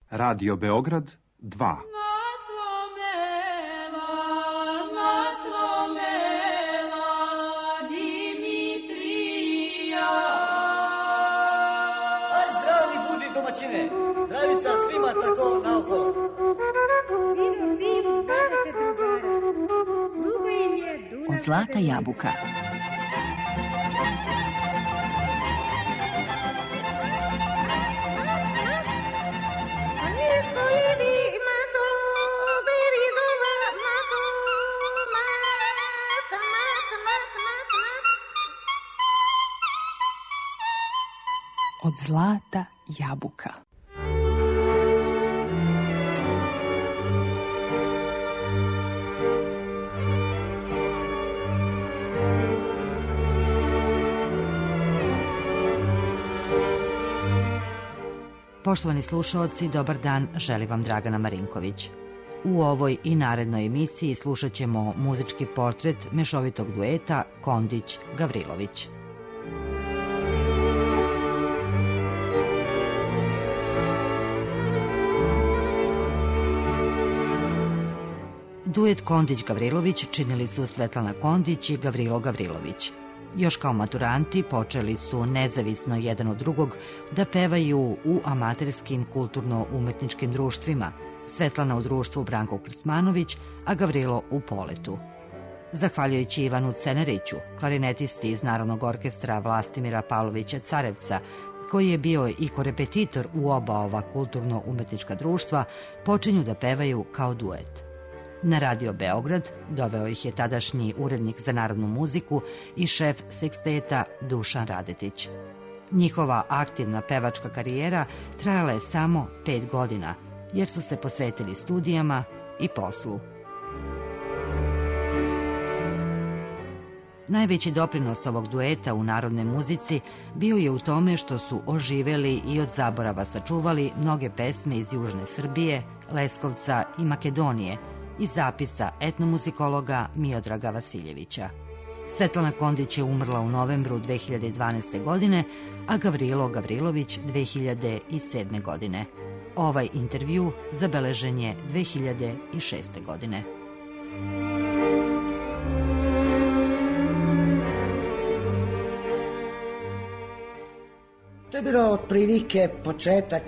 Radio Beograd 2. Zdravica svima tako naokolo. Od zlata jabuka. Od zlata jabuka. Poštovani slušaoci, dobar dan, želi vam Dragana Marinković. U ovoj i narednoj emisiji slušat ćemo muzički portret mešovitog dueta Kondić-Gavrilović. Duet Kondić-Gavrilović činili su Svetlana Kondić i Gavrilo Gavrilović. Još kao maturanti počeli su nezavisno jedan od drugog da pevaju u amaterskim kulturno-umetničkim društvima, Svetlana u društvu Branko Krsmanović, a Gavrilo u Poletu. Zahvaljujući Ivanu Ceneriću, klarinetisti iz Narodnog orkestra Vlastimira Pavlovića Carevca, koji je bio i korepetitor u oba ova kulturno-umetnička društva, počinju da pevaju kao duet. Na Radio Beograd doveo ih je tadašnji urednik za narodnu muziku i šef seksteta Dušan Radetić. Njihova aktivna pevačka karijera trajala je samo 5 godina, jer su se posvetili studijama i poslu. Najveći doprinos ovog dueta u narodnoj muzici bio je u tome što su oživeli i od zaborava sačuvali mnoge pesme iz Južne Srbije, Leskovca i Makedonije, iz zapisa etnomuzikologa Miodraga Vasiljevića. Svetlana Kondić je umrla u novembru 2012. godine, a Gavrilo Gavrilović 2007. godine. Ovaj intervju zabeležen je 2006. godine. To je bilo otprilike početak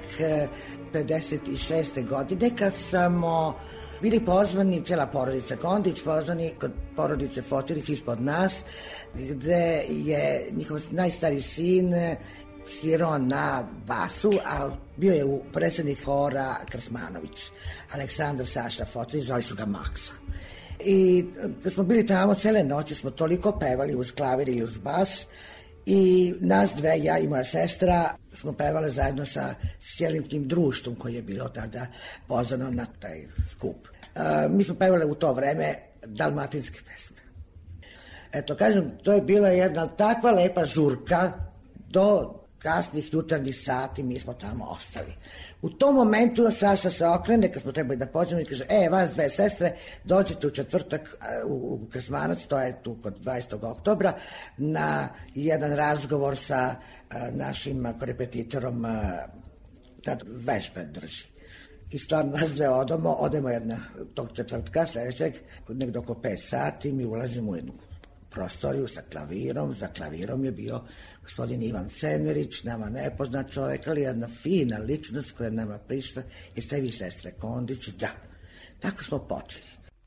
56. godine kad smo bili pozvani, cijela porodica Kondić, pozvani kod porodice Fotirić ispod nas, gde je njihov najstariji sin svirao na basu, a bio je predsjednik hora Krsmanović, Aleksandar Saša Fotirić, zvali su ga Maksa. I kad smo bili tamo, cele noći smo toliko pevali uz klavir i uz bas, i nas dve, ja i moja sestra, smo pevale zajedno sa cijelim tim društvom koji je bilo tada pozvano na taj skup. Mi smo pevale u to vreme dalmatinske pesme. Eto, kažem, to je bila jedna takva lepa žurka, do kasnih jutarnjih sati mi smo tamo ostali. U tom momentu Saša se okrene, kad smo trebali da pođemo, i kaže, vas dve sestre, dođite u četvrtak u Krsmanac, to je tu kod 20. oktobra, na jedan razgovor sa našim korepetitorom, tad vežbe drži. I stvarno nas dve odemo jedna tog četvrtka sljedećeg, nekdo oko 5 sati, mi ulazimo u jednu prostoriju sa klavirom. Za klavirom je bio gospodin Ivan Cenerić, nama nepoznat čovjek, ali jedna fina ličnost koja je nama prišla. Jeste vi sestre Kondić? Da. Tako smo počeli.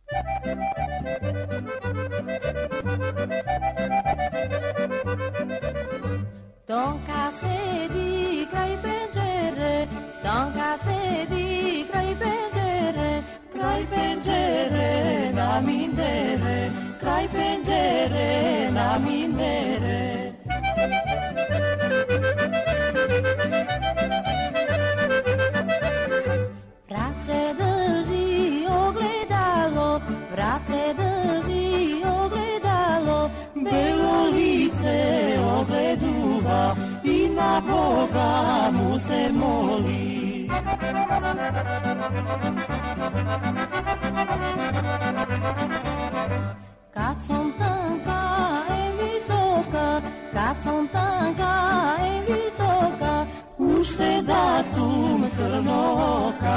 Donka sedi kraj penđere, Donka sedi kraj penđere na mindere, kraj penđere na mindere. Vrat se drži ogledalo, vrat se drži ogledalo, belo lice ogleduva i na Boga mu se moli. Kad sam tanka visoka, kad sam tanka visoka, ušteda sum crnoka,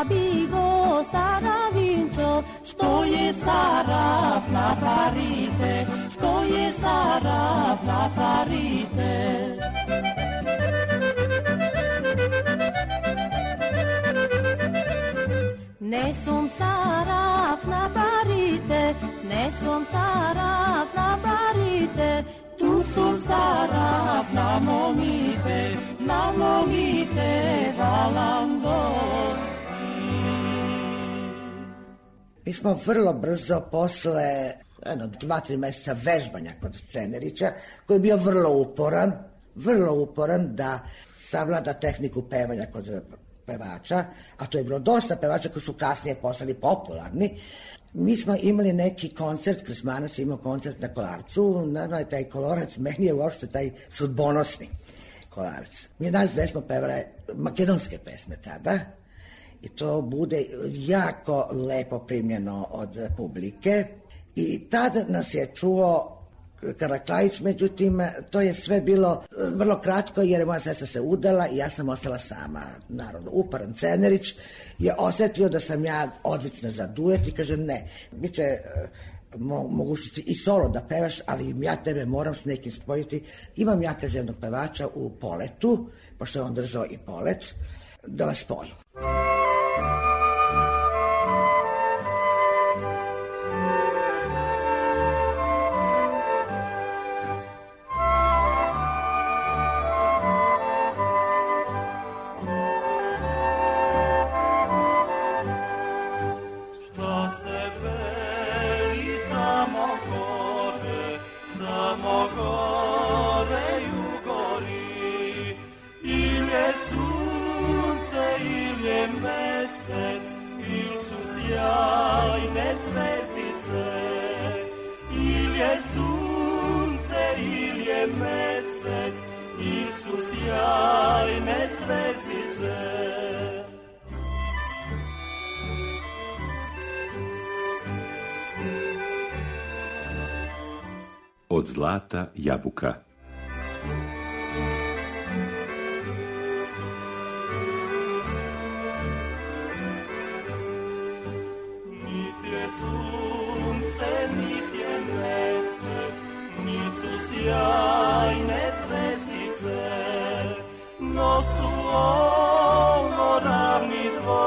bigo Sara vincio, što je Sara na parite, što je Sara na parite. Ne som Sara na parite, ne som Sara na parite, tu som Sara na momite valandosti. Mi smo vrlo brzo posle 2-3 meseca vežbanja kod Cenerića, koji je bio vrlo uporan da savlada tehniku pevanja kod pevača, a to je bilo dosta pevača koji su kasnije postali popularni. Mi smo imali neki koncert, Krsmanac je imao koncert na Kolarcu, naravno je taj Kolorac, meni je uopšte taj sudbonosni Kolarac. Mi nas dve smo pevale makedonske pesme tada i to bude jako lepo primljeno od publike i tada nas je čuo Karaklajić, međutim, to je sve bilo vrlo kratko jer je moja sestra se udala i ja sam ostala sama. Naravno, uporan Cenerić je osetio da sam ja odlična za duet i kaže ne, bit će mogućnosti i solo da pevaš, ali ja tebe moram s nekim spojiti. Imam ja, kaže, jednog pevača u Poletu, pošto je on držao i Polet, da vas spojim. Od zlata jabuka. Nit je sunce, nit je mesec, nit su sjajne zvezdice, no su ono ravni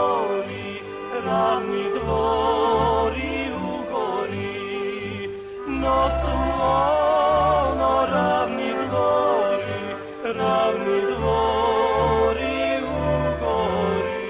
dvori u gori, no su ono ravni dvori u gori.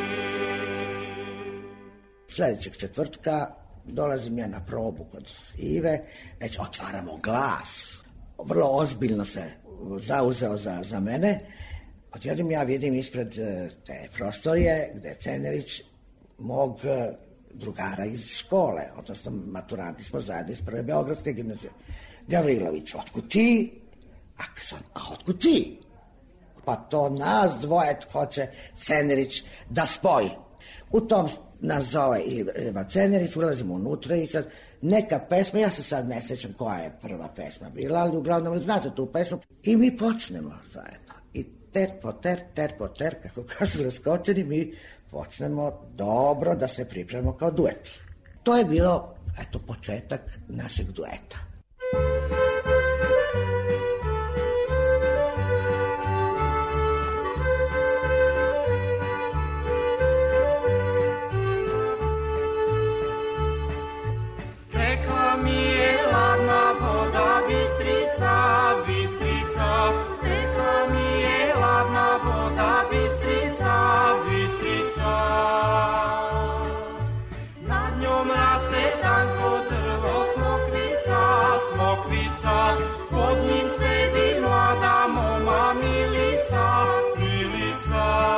Sljedećeg četvrtka dolazim ja na probu kod Ive, već otvaramo glas. Vrlo ozbiljno se zauzeo za mene. Odjednom ja vidim ispred te prostorije gde je Cenerić mog drugara iz škole, odnosno maturanti smo zajedno iz prve Beogradske gimnazije. Gavrilović, otkud ti? A otkud ti? Pa to nas dvoje hoće Cenerić da spoji. U tom nas zove Iva Cenerić, ulazimo unutra i sad neka pesma, ja se sad ne sjećam koja je prva pesma bila, ali uglavnom znate tu pesmu. I mi počnemo zajedno. I ter po ter, kako kažu Leskočani, mi počnemo dobro da se pripremamo kao duet. To je bilo, eto, početak našeg dueta. Tekla mi je ladna voda, Bistrica, Bistrica, tekla mi je ladna voda, Bistrica, Bistrica. Nad njom raste tanko drvo, smokvica, smokvica, pod njim sedi mlada moma Milica, Milica.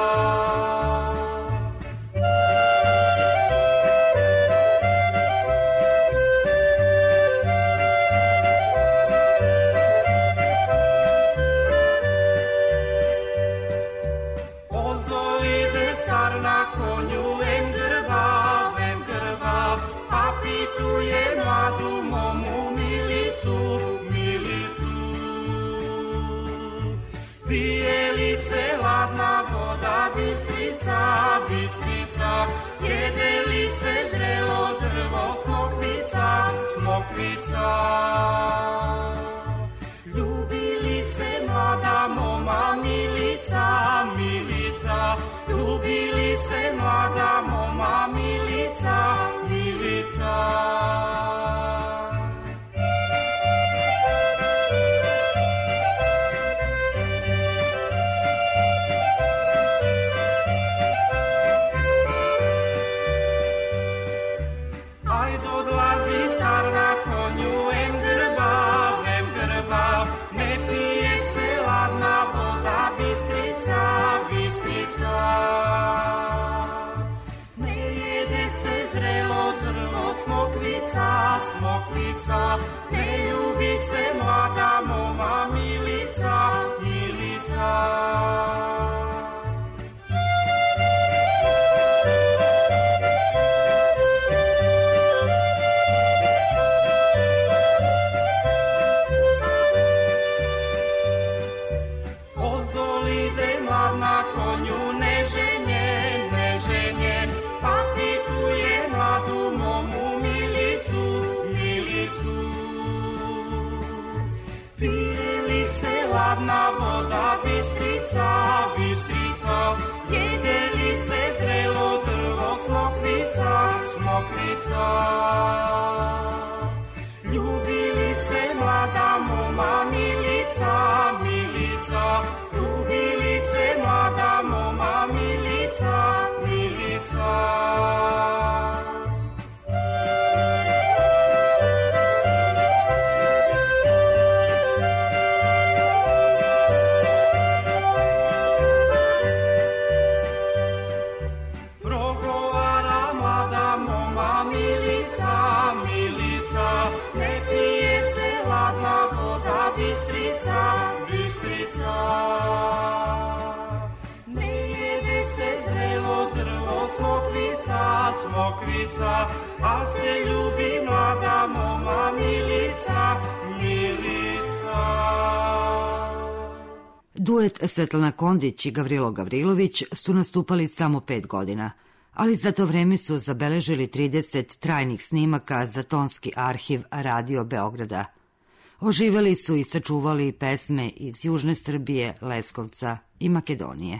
Bistrica, Bistrica, jede li se zrelo drvo smokvica, smokvica. Ljubili se mlada moma Milica, Milica, ljubili se mlada moma Milica, Milica. Smokvica, ne ljubi se mlada moma Milica, Milica. Ozdolide mlad na konju neženjen, neženjen, pa pituje mladu momu Milicu, pije li se ladna voda Bistrica, Bistrica, jede li se zrelo drvo smokvica, smokvica. Ljubili se mlada moma Milica, Milica, ljubili se mlada moma Milica, Milica. Smokvica, a se ljubi mlada moma Milica, Milica. Duet Svetlana Kondić i Gavrilo Gavrilović su nastupali samo 5 godina, ali za to vreme su zabeležili 30 trajnih snimaka za tonski arhiv Radio Beograda. Oživeli su i sačuvali pesme iz Južne Srbije, Leskovca i Makedonije.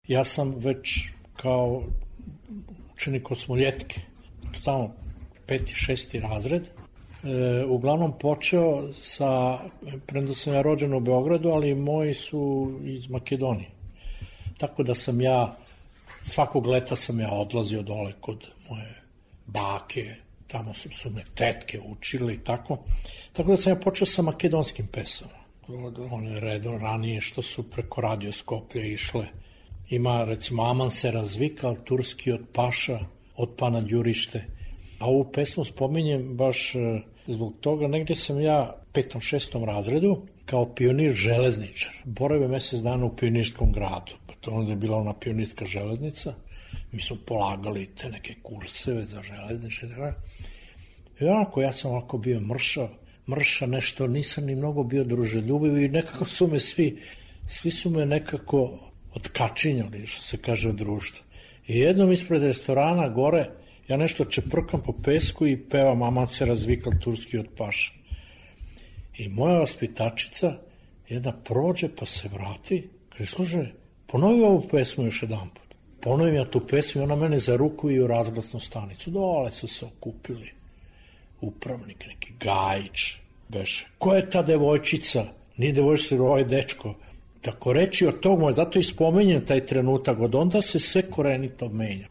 Ja sam već kao učenik osmoljetke, tamo 5. 6. razred, uglavnom počeo sa, premda sam ja rođen u Beogradu, ali moji su iz Makedonije. Tako da sam ja, svakog leta sam ja odlazio dole kod moje bake, tamo su me tetke učili i tako. Tako da sam ja počeo sa makedonskim pesama. One ranije što su preko radioskoplja išle. Ima recimo Aman se razvikal, turski od paša, od pana Đurište. A ovu pesmu spominjem baš zbog toga, negde sam ja 5. 6. razredu kao pionir železničar. Boravio mesec dana u pionirskom gradu. To onda je bila ona pionirska železnica. Mi smo polagali te neke kurseve za železniče. I onako ja sam ovako bio mrša nešto, nisam ni mnogo bio druželjubiv i nekako su me svi su me nekako otkačinjali, što se kaže od društva. I jednom ispred restorana gore, ja nešto čeprkam po pesku i pevam Aman se razvikal, turski od paša. I moja vaspitačica jedna prođe pa se vrati, kaže, slušaj, ponovi ovu pesmu još jedan put. Ponovim ja tu pesmu i ona mene za ruku i u razglasnu stanicu. Dole su se okupili. Upravnik, neki Gajić, beše. Ko je ta devojčica? Nije devojčica, ovaj dečko. Tako reći od tog moja, zato i spomenjem taj trenutak, od onda se sve korenito menja.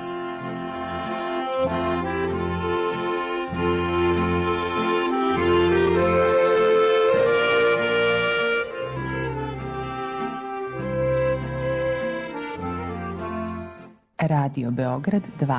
Radio Beograd 2.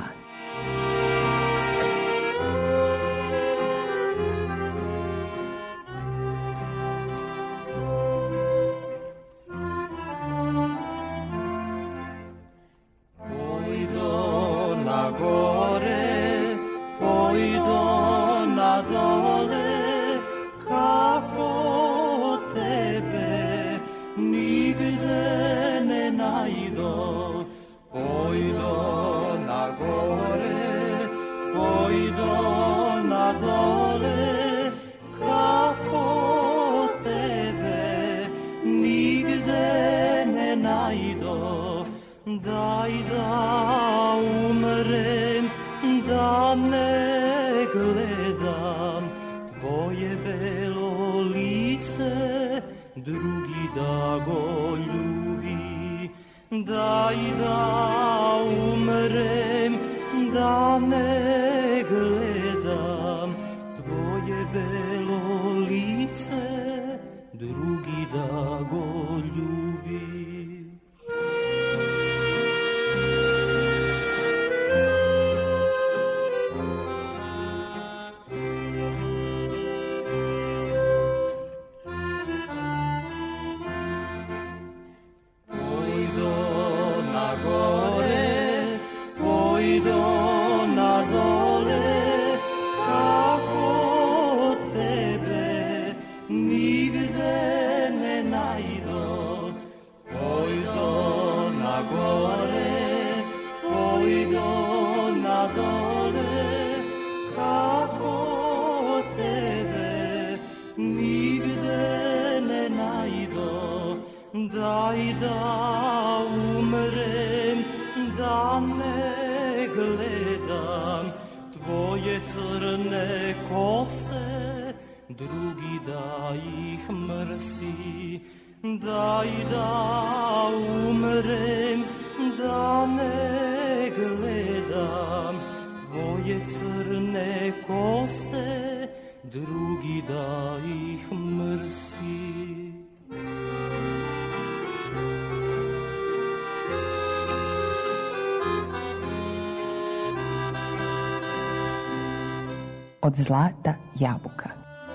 Od zlata jabuka.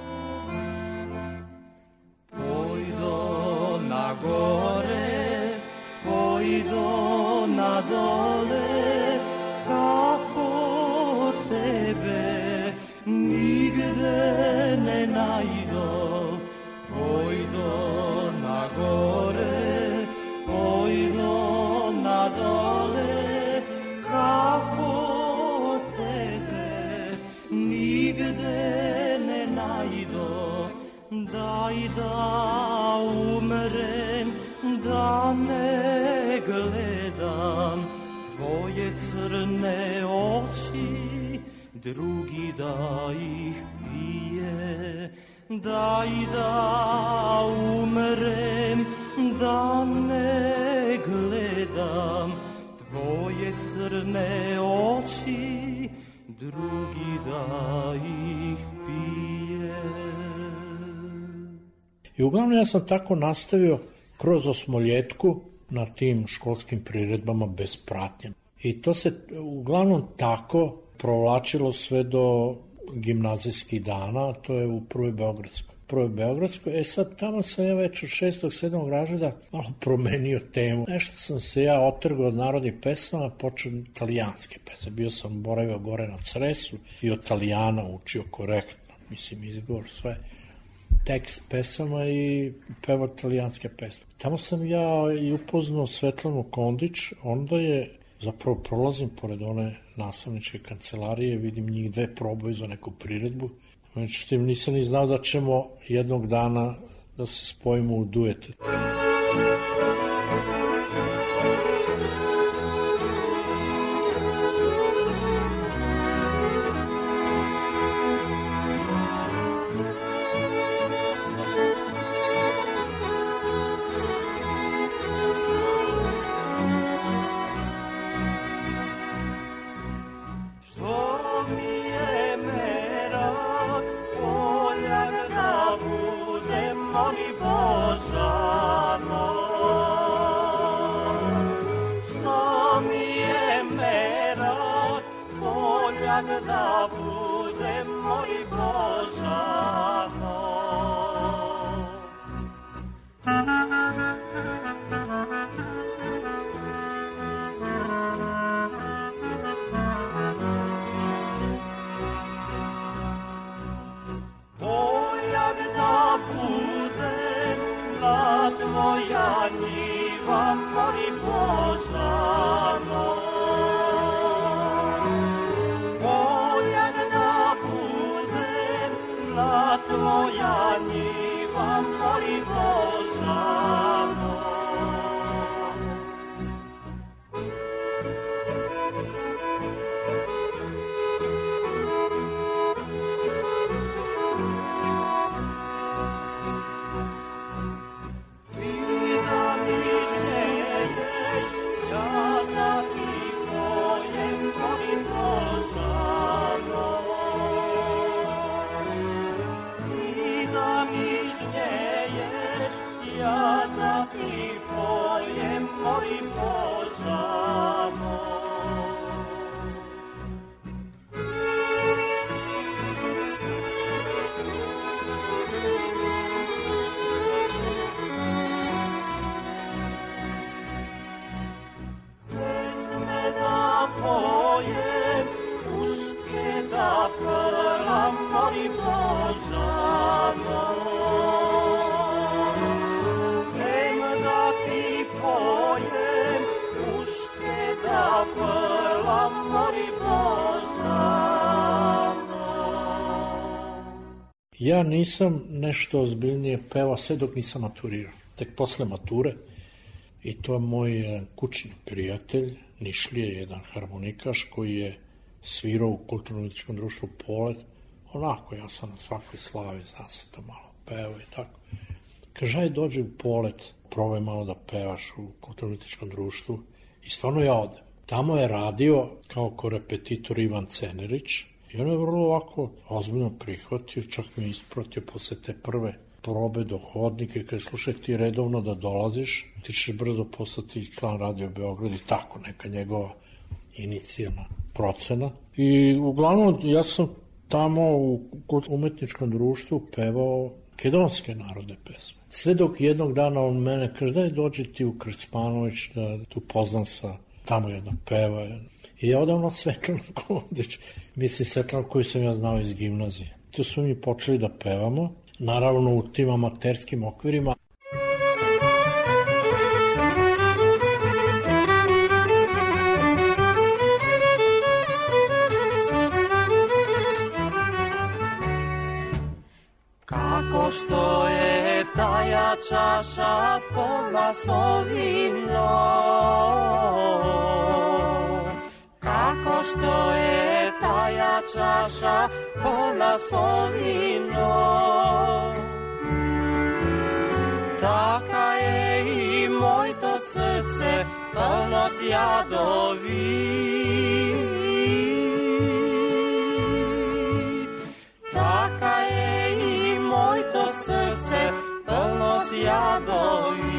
Pojdo na gore, pojdo na dole, kako tebe nigde ne najdo. Pojdo na gore, pojdo na dole, kako nigde ne najdo, daj da umrem, da ne gledam. crne oči, drugi da ih pije. Daj da umrem, da ne gledam tvoje crne oči, drugi da ih pije. I uglavnom ja sam tako nastavio kroz osmoljetku na tim školskim priredbama bez pratnje. I to se uglavnom tako provlačilo sve do gimnazijskih dana, to je u Prvoj Beogradskoj. Sad tamo sam ja već od 6. 7. razreda malo promenio temu. Nešto sam se ja otrgao od narodnih pesama, počeo italijanske pesme. Bio sam boravio gore na Cresu i od Italijana učio korektno, mislim izgovor, sve tekst pesama i pevao italijanske pesme. Tamo sam ja i upoznao Svetlanu Kondić, onda je zapravo prolazim pored one nastavničke kancelarije, vidim njih dve probaju za neku priredbu. Međutim, nisam ni znao da ćemo jednog dana da se spojimo u duete. Da bude moj Božano. Poljak da bude na tvoja njiva, moj Božano. Tvoja njiva, moj Božano. Ti da mi želješ, ja da ti pojem, moj Božano. Ja da ti pojem, moj Božano. Pesme da pojem, puške da pevam, moj Božano. Pojem, puške da pevam, moj Božano. Ja nisam nešto ozbiljnije pevao sve dok nisam maturirao. Tek posle mature, i to je moj kućni prijatelj, Nišlije, jedan harmonikaš koji je svirao u kulturno-umetičkom društvu Polet. Onako, ja sam na svakoj slavi, zna se to malo pevao i tako. Kaže, aj dođi u Polet, probaj malo da pevaš u kulturno-umetičkom društvu. I stvarno ja odem. Tamo je radio kao korepetitor Ivan Cenerić i on je vrlo ovako ozbiljno prihvatio, čak mi ispratio posle te prve probe do hodnike, kada slušaj ti redovno da dolaziš, ti ćeš brzo postati član Radio Beograd i tako, neka njegova inicijalna procena. I uglavnom ja sam tamo u umetničkom društvu pevao makedonske narodne pesme. Sve dok jednog dana on mene kaže, daj dođi ti u Krcmanović da tu poznam sa tamo jednog peva. I ja odam na Svetlanu Kondić. Mislim, Svetlanu koju sam ja znao iz gimnazije. Tu smo mi počeli da pevamo, naravno u tim amaterskim okvirima. Kako što je taja čaša polna s ovino, kao što je taja čaša polna sovinom, taka je i moj to srce polno sjadovi. Taka je i moj to srce polno sjadovi.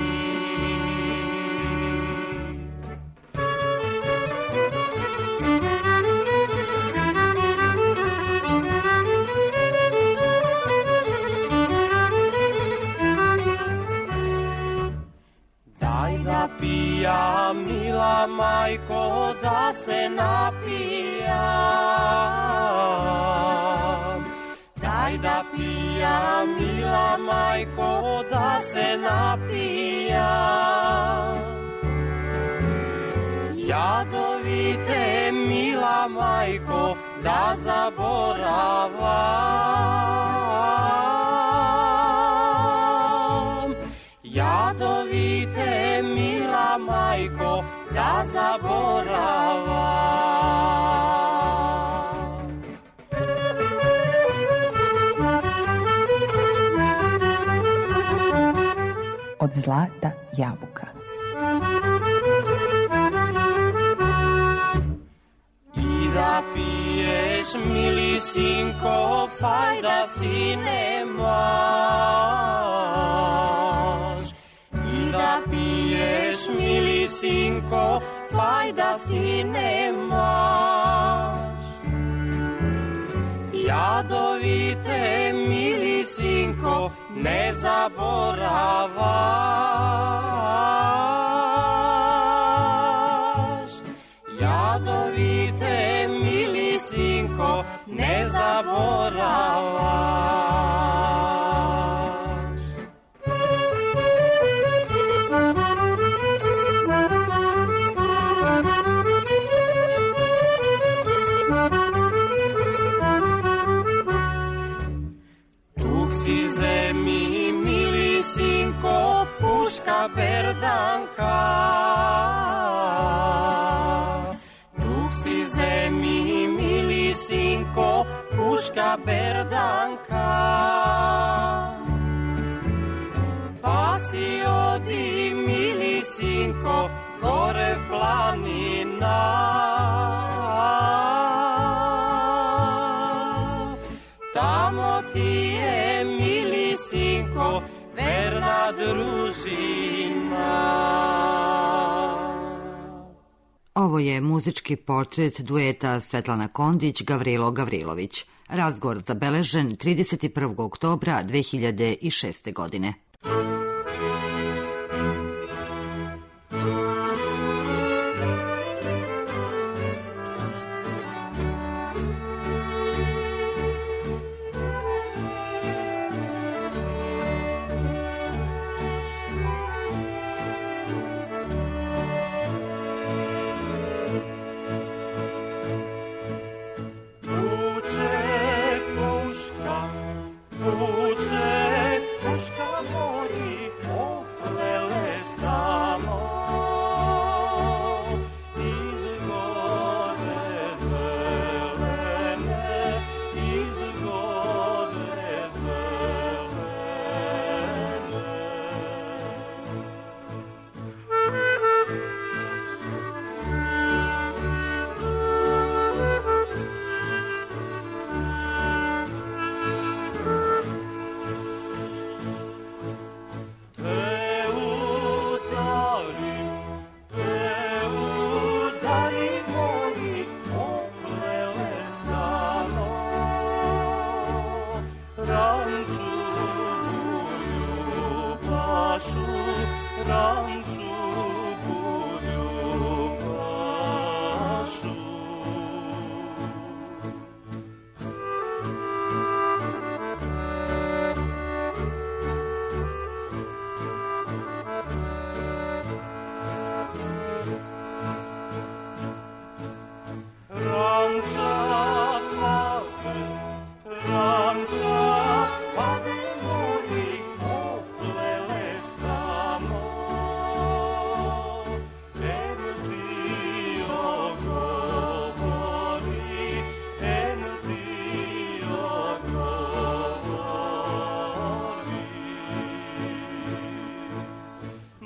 Daj da pija, mila majko, da se napijam. Daj da pija, mila majko, da se napijam. Jadovite, mila majko, da zaboravam. Jadovite, mila majko, da zaboravam. Od zlata jabuka. I da piješ, mili sinko, fajda si nemaš. I da piješ, mili sinko, fajda si nemaš. Jadovite, mili sinko, ne zaboravaš. Jadovite, mili sinko, ne zaboravaš. Si zemi, mili sinko, puška berdanka. Duh si zemi, mili sinko, puška berdanka. Pa si odi, mili sinko, gore planina. Tamo ti je, mili sinko, verna družina. Ovo je muzički portret dueta Svetlana Kondić, Gavrilo Gavrilović. Razgovor zabeležen 31. oktobra 2006. godine. Puče, puška mori,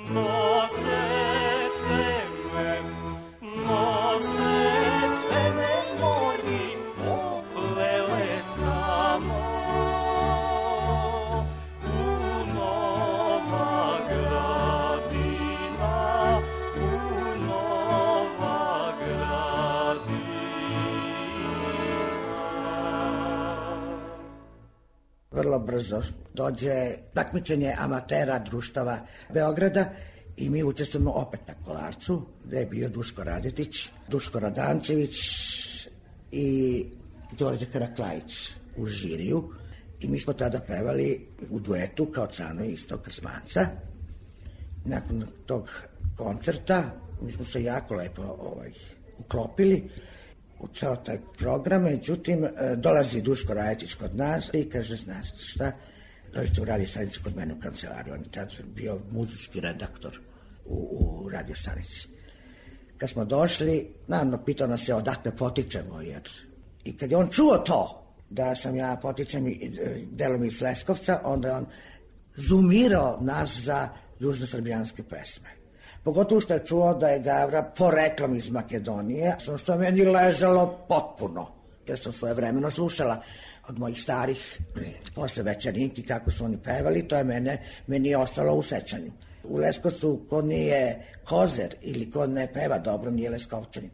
Vrlo brzo dođe takmičenje amatera društava Beograda i mi učestvujemo opet na Kolarcu, gde je bio Duško Radetić, Duško Radančević i Đorđe Karaklajić u žiriju. I mi smo tada pevali u duetu kao članovi istog Krsmanca. Nakon tog koncerta mi smo se jako lepo uklopili u ceo taj program, međutim dolazi Duško Radetić kod nas i kaže, znaš šta, dođete u radio stanici kod mene u kancelariju. On je tada bio muzički redaktor u radio stanici. Kad smo došli, naravno pitao nas je odakle potičemo, i kad je on čuo to, da sam ja potičem delom iz Leskovca, onda je on zoomirao nas za južnosrbijanske pesme. Pogotovo što je čuo da je Gavra poreklom iz Makedonije, što je meni ležalo potpuno, jer sam svoje vremeno slušala od mojih starih posle večernjinki kako su oni pevali, to je meni je ostalo u sećanju. U Leskovcu ko nije kozer ili ko ne peva dobro nije Leskovčanin.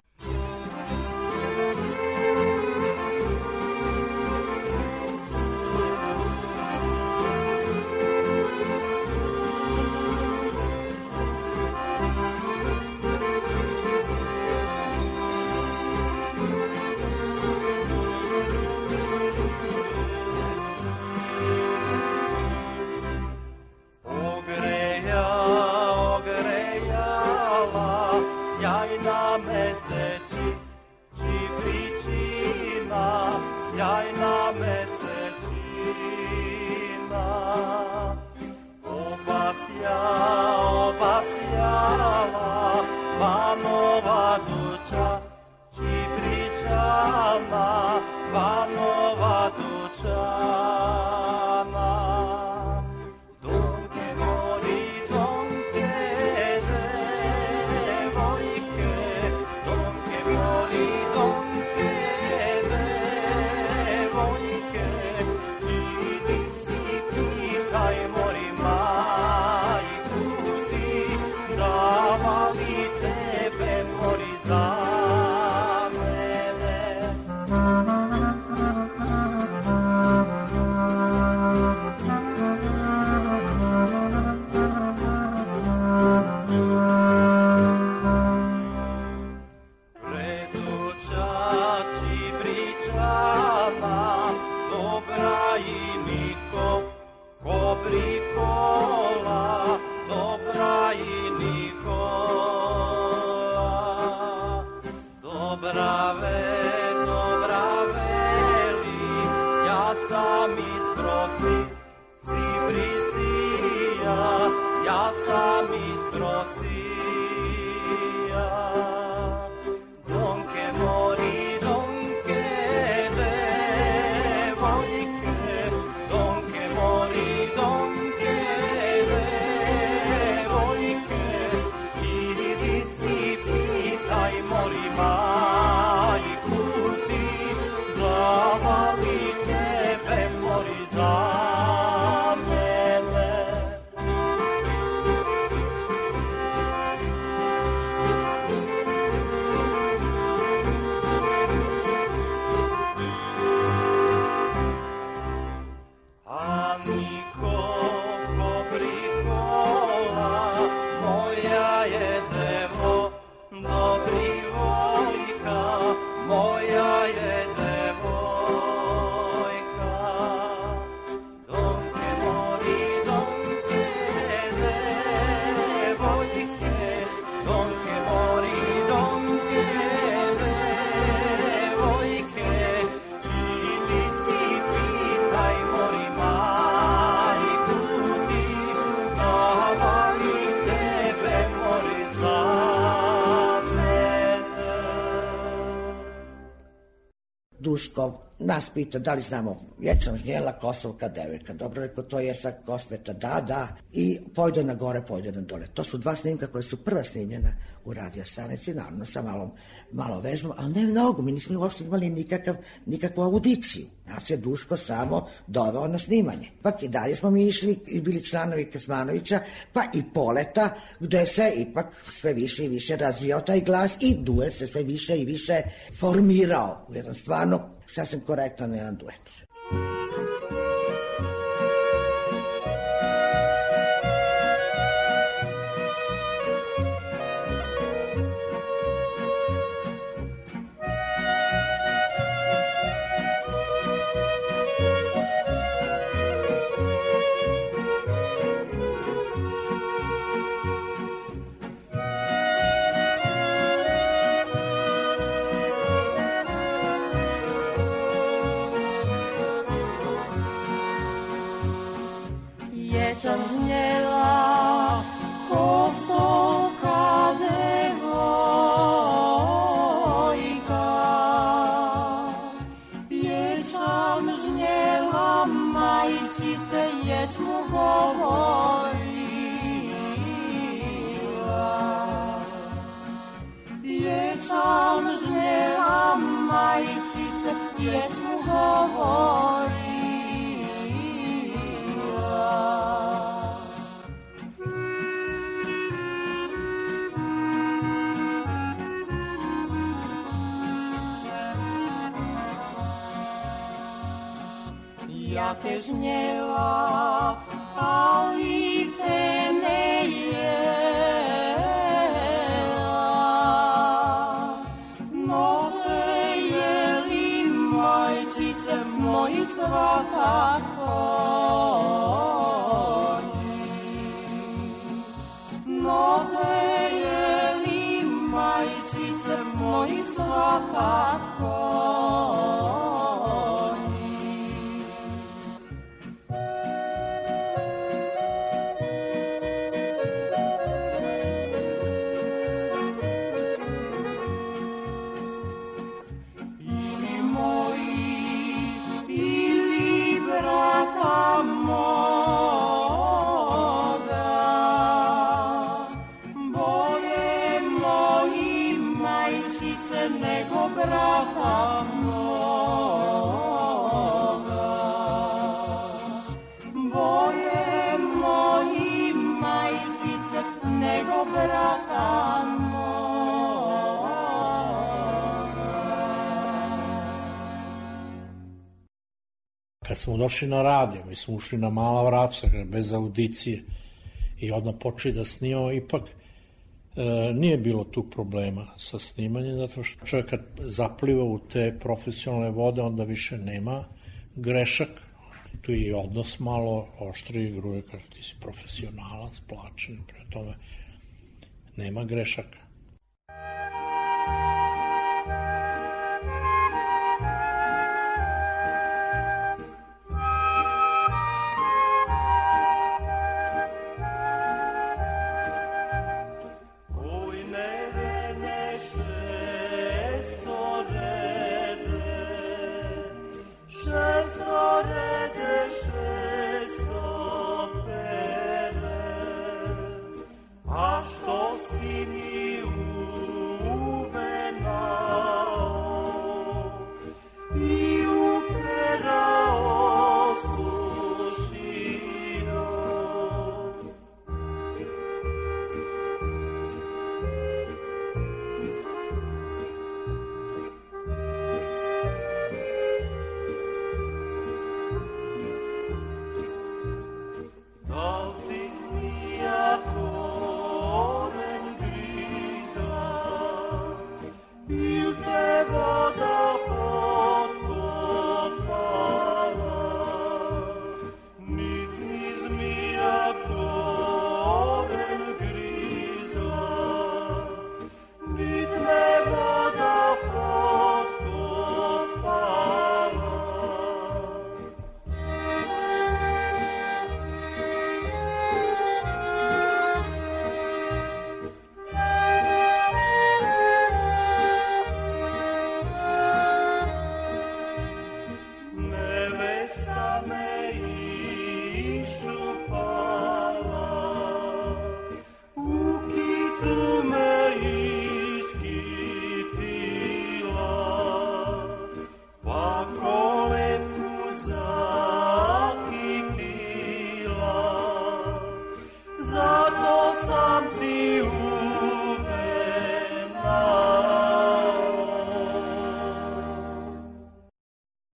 Duško nas pita da li znamo Vječna žnjela, Kosovka, devojka. Dobro, rekao, to je sa Kosmeta, da. I pojde na gore, pojde na dole. To su 2 snimka koje su prva snimljena u radio stanici, naravno sa malo vežbom, ali ne mnogo, mi nismo uopšte imali nikakvu audiciju. Nas je Duško samo doveo na snimanje. Pa i dalje smo mi išli i bili članovi Krsmanovića, pa i Poleta, gde se ipak sve više i više razvijao taj glas i duet se sve više i više formirao u jedan stvarno sasvim korektan jedan duet. Vječna žnjela, Kosovka, devojka. Vječna žnjela, majčice, ječmu govorila. Vječna žnjela, majčice, ječmu govorila. Ja te žnjela, ali te ne jela. No te jeli, majčice moji, svakako njih. No te jeli, majčice moji, svakako. Brata moga, bolje moji, majčice, nego brata moga. Kad smo došli na radio, mi smo ušli na mala vrata, bez audicije, i odmah počeli da snimamo, ipak nije bilo tu problema sa snimanjem, zato što čovjek kad zapliva u te profesionalne vode, onda više nema grešak. Tu je i odnos malo oštri, gruje, kad ti si profesionalac, plaćen, prema tome nema grešaka. A što si mi uvene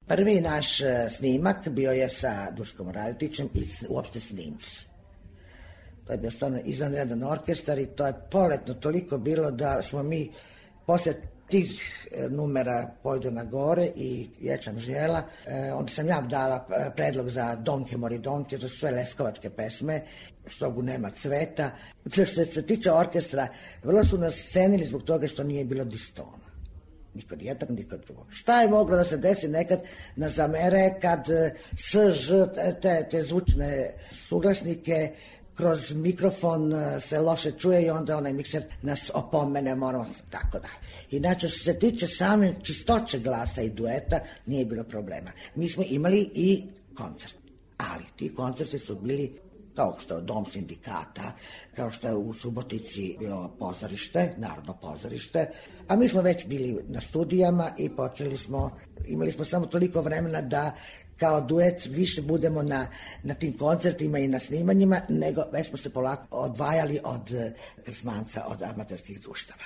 Prvi naš snimak bio je sa Duškom Radetićem i uopšte snimci. To je bio stvarno izvanredan orkestar i to je poletno toliko bilo da smo mi posle tih numera Pojdu na gore i Vječam žijela, onda sam ja dala predlog za Donke Moridonke, to su sve leskovačke pesme, Štogu nema cveta. Što se tiče orkestra, vrlo su nas cenili zbog toga što nije bilo distona. Niko jednog, niko drugog. Šta je moglo da se desi nekad na zamere kad te zvučne suglasnike kroz mikrofon se loše čuje i onda onaj mikser nas opomene, moramo tako da. Inače, što se tiče same čistoće glasa i dueta, nije bilo problema. Mi smo imali i koncert, ali ti koncerti su bili kao što je Dom sindikata, kao što je u Subotici bilo pozorište, Narodno pozorište, a mi smo već bili na studijama i imali smo samo toliko vremena da kao duet više budemo na tim koncertima i na snimanjima, nego već smo se polako odvajali od Krsmanca, od amaterskih društava.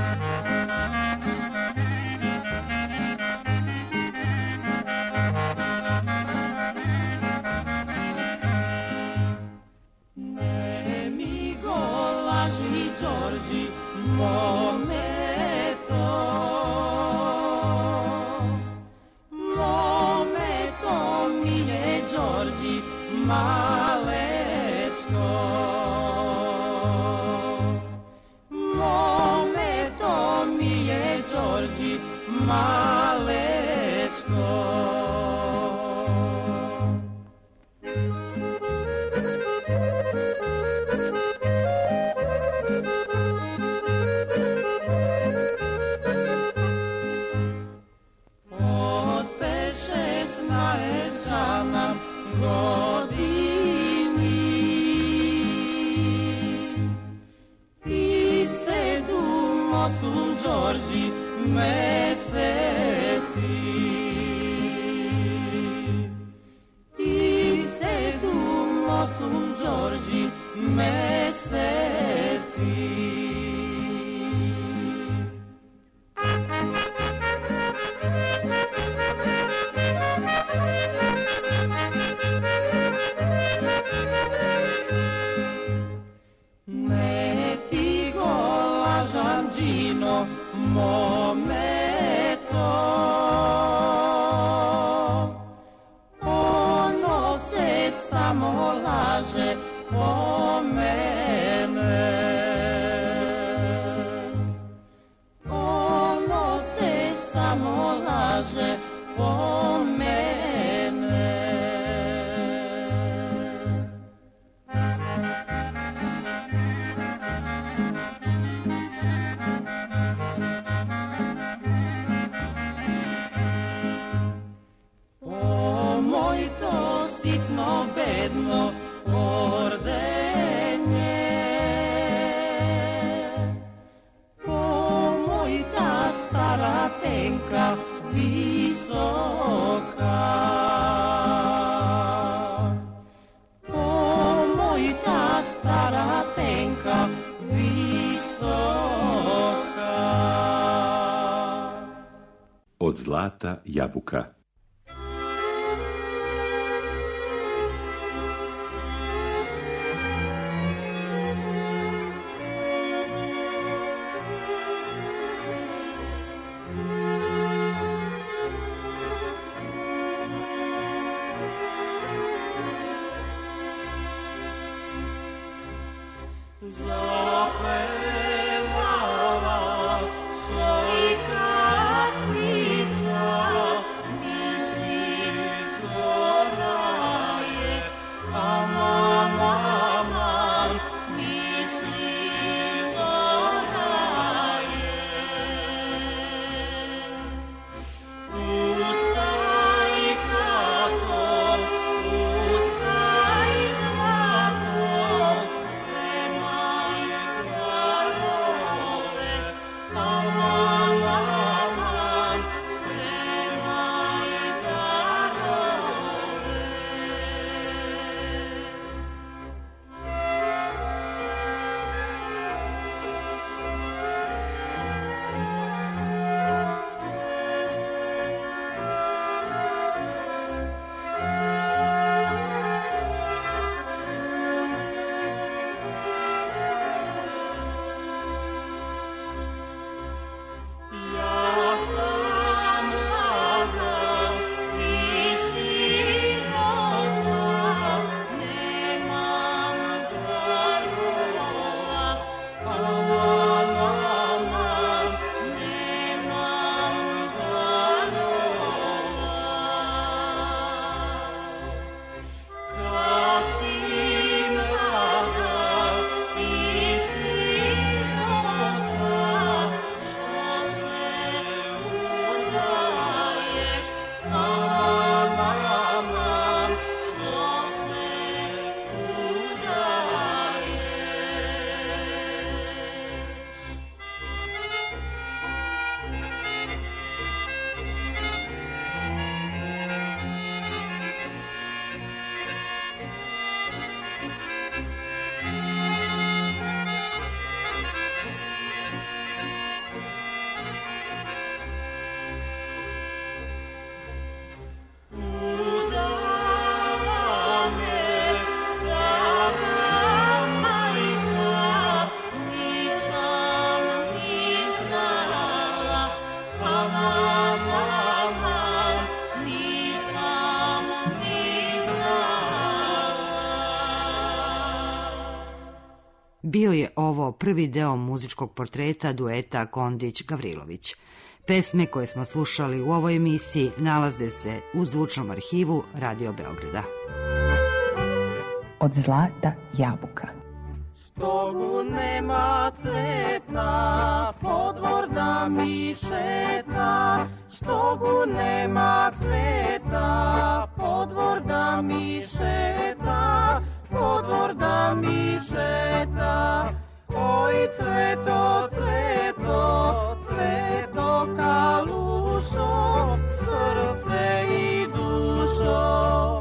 Ne mi go laži, Đorđi, Mometo mi je, Đorđi, malečko. Mometo mi je, Đorđi, malečko. Đorđi meseci i sedumo su Đorđi meseci. Ne ti go lažam, Đino, Mometo, ono se samo laže o mene. Ono se samo laže o mene. Bedno ordenje, o moj ta stara tenka visoka, o moj ta stara tenka visoka. Od zlata jabuka. Zapevala soj kapnica mi Bio je ovo prvi deo muzičkog portreta dueta Kondić-Gavrilović. Pesme koje smo slušali u ovoj emisiji nalaze se u zvučnom arhivu Radio Beograda. Od zlata jabuka. Stogu nema cveta, podvor da mi šeta. Štogu nema cveta, podvor da mi šeta. Podvor da mi šeta. Oj cveto, cveto, cveto kalušo, srce i dušo.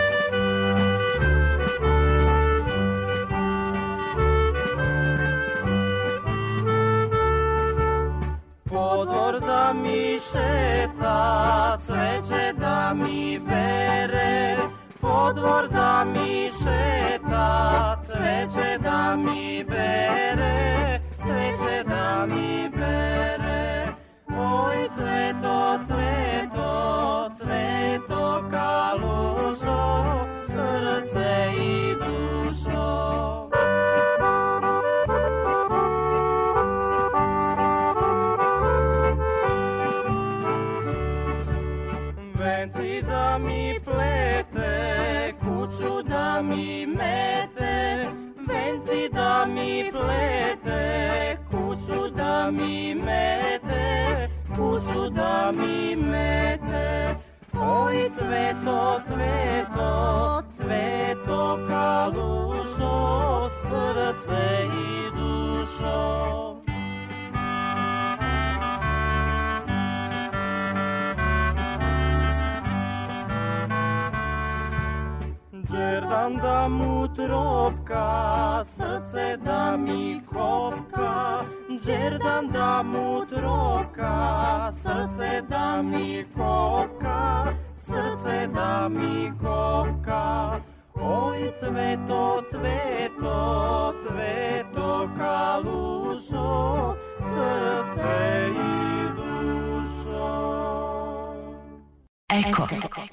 Podvor da mi šeta, cveće da mi bere. Podvor da mi šeta, cveće da mi bere. Cveće da mi bere. Oj cveto, cveto, cveto kalušo, srce i dušo. Venci da mi plete, kuću da mi mete. Venci da mi plete, kuću da mi mete. Kuću da mi mete. Oj cveto, cveto, cveto kalušo, srce i dušo. Đerdan da mu tropka, srce da mi kopka. Đerdan da mu tropka, srce da mi kopka. Srce da mi kopka. Oj cveto, cveto, cveto kalušo, srce i dušo. Eko.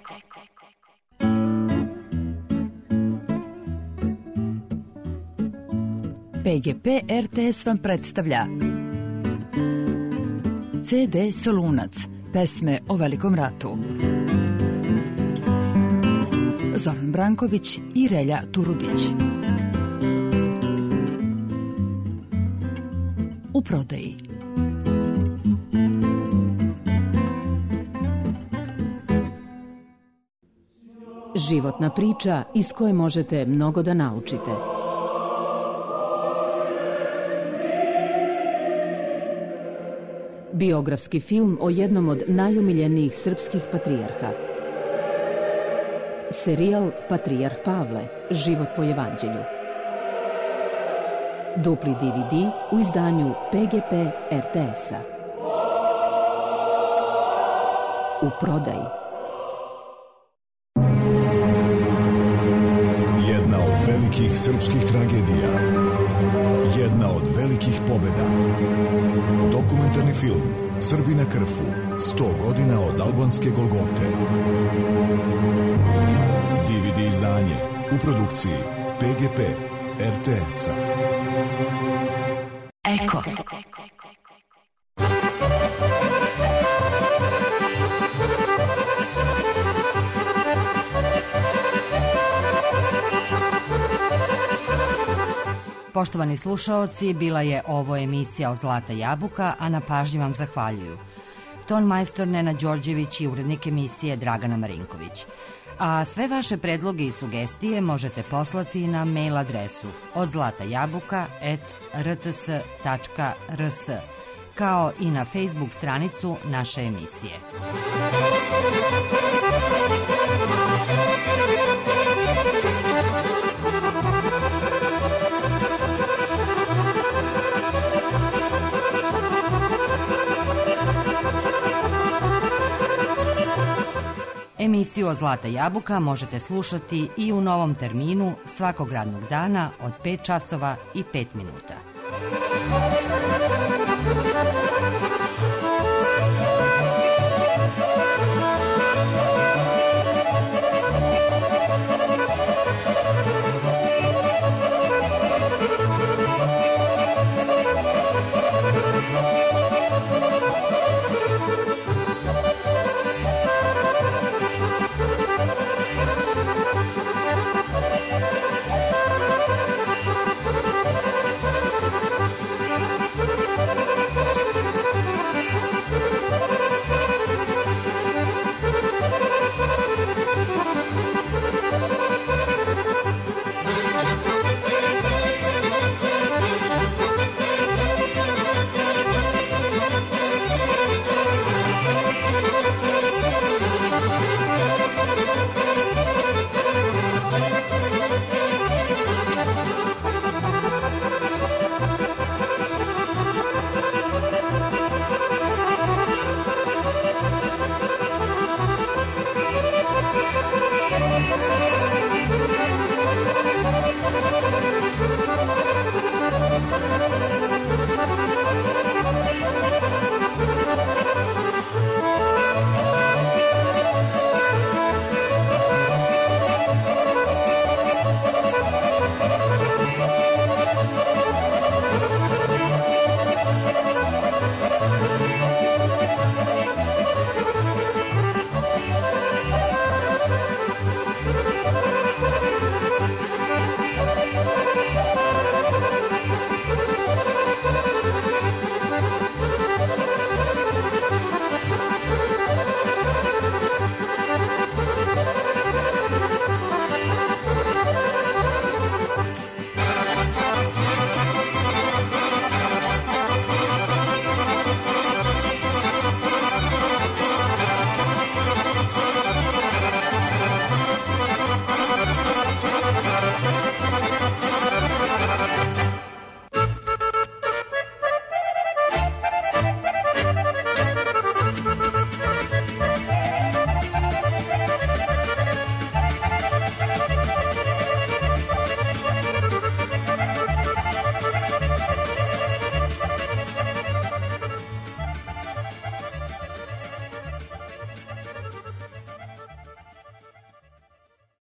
PGP RTS vam predstavlja CD Solunac, pesme o Velikom ratu. Zoran Branković i Relja Turudić. U prodaji. Životna priča iz koje možete mnogo da naučite. Biografski film o jednom od najomiljenijih srpskih patrijarha. Serijal Patrijarh Pavle, život po evanđelju. Dupli DVD u izdanju PGP RTS-a. U prodaji. Jedna od velikih srpskih tragedija. Jedna od velikih pobeda. Dokumentarni film Srbi na Krfu, 100 godina od albanske Golgote. DVD izdanje u produkciji PGP RTS-a. Eko. Poštovani slušaoci, bila je ovo emisija od Zlata jabuka, a na pažnji vam zahvaljuju ton majstor Nena Đorđević i urednik emisije Dragana Marinković. A sve vaše predloge i sugestije možete poslati na mail adresu odzlatajabuka@rts.rs, kao i na Facebook stranicu naše emisije. Emisiju od Zlata jabuka možete slušati i u novom terminu svakog radnog dana od 5 časova i 5 minuta.